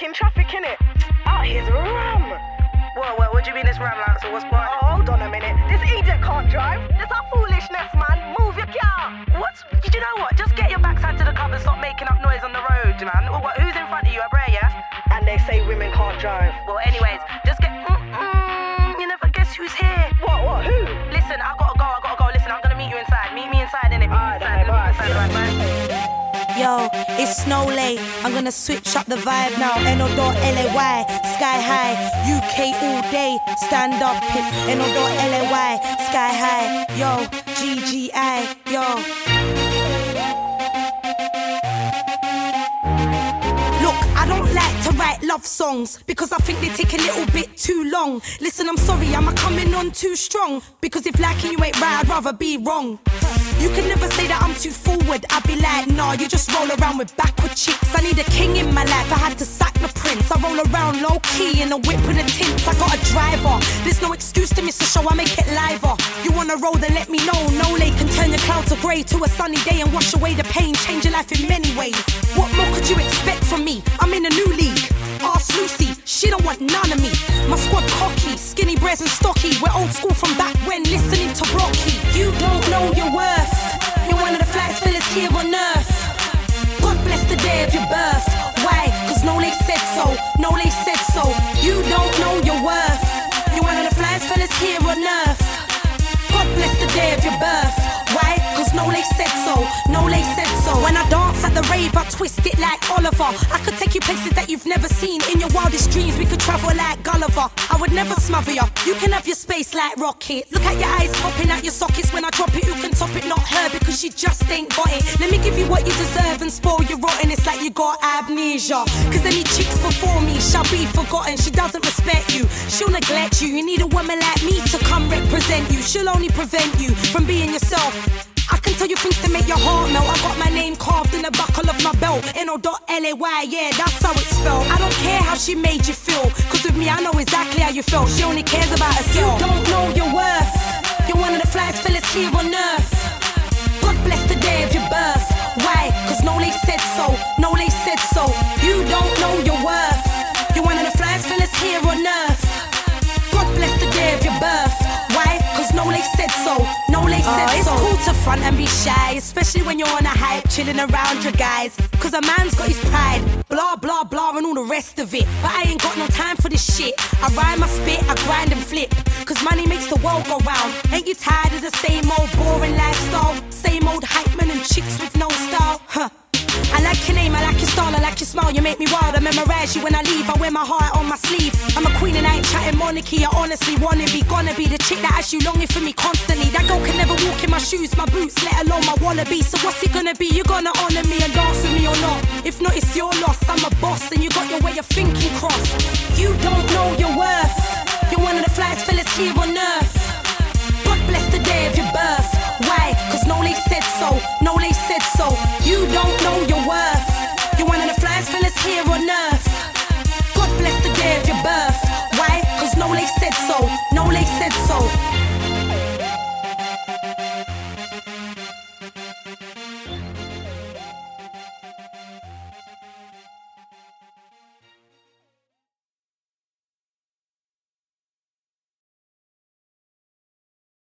in traffic, innit? Out here's rum. What do you mean it's ram like? So what's part? Oh, hold on a minute. This idiot can't drive. This a foolishness, man. Move your car. What? Did you know what? Just get your backside to the club and stop making up noise on the road, man. Who's in front of you? A Bray, yeah? And they say women can't drive. Well, anyways, just get. You never guess who's here. What? Who? Listen, I gotta go. Listen, I'm gonna meet you inside. Meet me inside, innit? Bye. Yo, it's Snowlay. I'm gonna switch up the vibe now. N.O.L.A.Y. Sky high. UK all day. Stand up, it's N.O.L.A.Y. Sky high. Yo, GGI. Yo. Look, I don't like to write love songs because I think they take a little bit too long. Listen, I'm sorry, I'm coming on too strong. Because if liking you ain't right, I'd rather be wrong. You can never say that I'm too forward. I'd be like, nah, you just roll around with backward chicks. I need a king in my life, I had to sack the prince. I roll around low-key in a whip with a tints. I got a driver, there's no excuse to miss the show, I make it liver. You wanna roll, then let me know. No lay can turn your cloud to grey to a sunny day and wash away the pain, change your life in many ways. What more could you expect from me? I'm in a new league. Ask Lucy, she don't want none of me. My squad cocky, skinny breads and stocky. We're old school from back when listening to Rocky. You don't know your worth. You're one of the flags fellas here on earth. God bless the day of your birth. Why? Cause Nole said so. Nole said so. You don't know your worth. You're one of the flags fellas here on earth. God bless the day of your birth. Why? Cause Nole said so. Nole said so. When I dance at the rave, I twist it like Oliver. I could take you places that you've never seen. In your wildest dreams, we could travel like Gulliver. I would never smother you. You can have your space like Rocket. Look at your eyes popping out your sockets when I drop it. Who can top it? Not her, because she just ain't got it. Let me give you what you deserve and spoil your rotten. It's like you got amnesia. Cause any chicks before me shall be forgotten. She doesn't respect you, she'll neglect you. You need a woman like me to come represent you. She'll only prevent you from being yourself. I can tell you things to make your heart melt. I got my name carved in the buckle of my belt. N.O.L.A.Y, yeah, that's how it's spelled. I don't care how she made you feel, cause with me I know exactly how you felt. She only cares about herself. You don't know your worth. You're one of the flags fellas here on earth. God bless the day of your birth. Why? Cause Nole said so. Nole said so. You don't know your worth. You're one of the flags fellas here on earth. God bless the day of your birth. Why? Cause Nole said so. Nole said so. It's cool to front and be shy, especially when you're on a hype, chilling around your guys. Cause a man's got his pride, blah blah blah and all the rest of it. But I ain't got no time for this shit. I rhyme, I spit, I grind and flip. Cause money makes the world go round. Ain't you tired of the same old boring lifestyle? Same old hype man and chicks with no style? Huh. I like your name, I like your style, I like your smile. You make me wild, I memorize you when I leave. I wear my heart on my sleeve. I'm a queen and I ain't chatting monarchy. I honestly wanna be, gonna be the chick that has you longing for me constantly. That girl can never walk in my shoes, my boots, let alone my wallaby. So what's it gonna be? You gonna honour me and dance with me or not? If not, it's your loss, I'm a boss and you got your way of thinking crossed. You don't